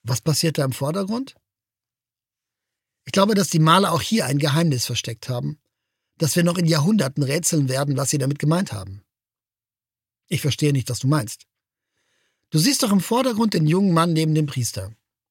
Was passiert da im Vordergrund? Ich glaube, dass die Maler auch hier ein Geheimnis versteckt haben, dass wir noch in Jahrhunderten rätseln werden, was sie damit gemeint haben. Ich verstehe nicht, was du meinst. Du siehst doch im Vordergrund den jungen Mann neben dem Priester.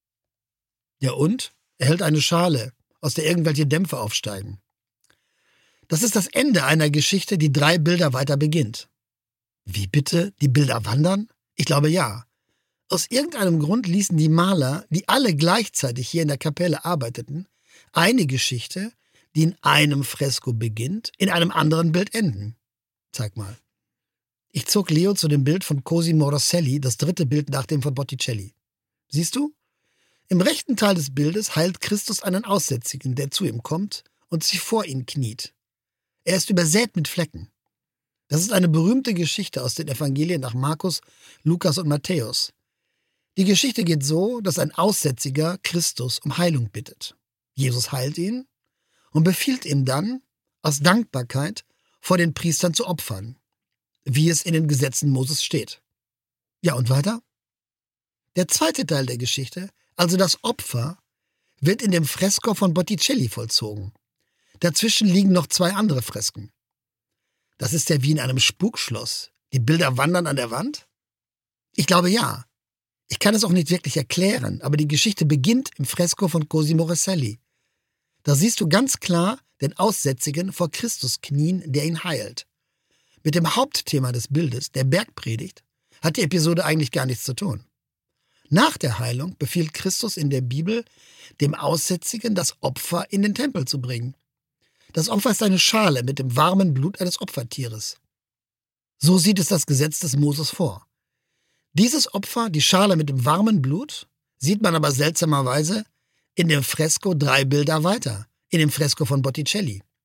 Ja und? Er hält eine Schale, aus der irgendwelche Dämpfe aufsteigen. Das ist das Ende einer Geschichte, die 3 Bilder weiter beginnt. Wie bitte? Die Bilder wandern? Ich glaube ja. Aus irgendeinem Grund ließen die Maler, die alle gleichzeitig hier in der Kapelle arbeiteten, eine Geschichte, die in einem Fresko beginnt, in einem anderen Bild enden. Zeig mal. Ich zog Leo zu dem Bild von Cosimo Rosselli, das 3. Bild nach dem von Botticelli. Siehst du? Im rechten Teil des Bildes heilt Christus einen Aussätzigen, der zu ihm kommt und sich vor ihn kniet. Er ist übersät mit Flecken. Das ist eine berühmte Geschichte aus den Evangelien nach Markus, Lukas und Matthäus. Die Geschichte geht so, dass ein Aussätziger Christus um Heilung bittet. Jesus heilt ihn und befiehlt ihm dann, aus Dankbarkeit vor den Priestern zu opfern, wie es in den Gesetzen Moses steht. Ja, und weiter? Der 2. Teil der Geschichte, also das Opfer, wird in dem Fresko von Botticelli vollzogen. Dazwischen liegen noch 2 andere Fresken. Das ist ja wie in einem Spukschloss. Die Bilder wandern an der Wand? Ich glaube ja. Ich kann es auch nicht wirklich erklären, aber die Geschichte beginnt im Fresko von Cosimo Rosselli. Da siehst du ganz klar den Aussätzigen vor Christus knien, der ihn heilt. Mit dem Hauptthema des Bildes, der Bergpredigt, hat die Episode eigentlich gar nichts zu tun. Nach der Heilung befiehlt Christus in der Bibel, dem Aussätzigen das Opfer in den Tempel zu bringen. Das Opfer ist eine Schale mit dem warmen Blut eines Opfertieres. So sieht es das Gesetz des Moses vor. Dieses Opfer, die Schale mit dem warmen Blut, sieht man aber seltsamerweise in dem Fresko 3 Bilder weiter, in dem Fresko von Botticelli.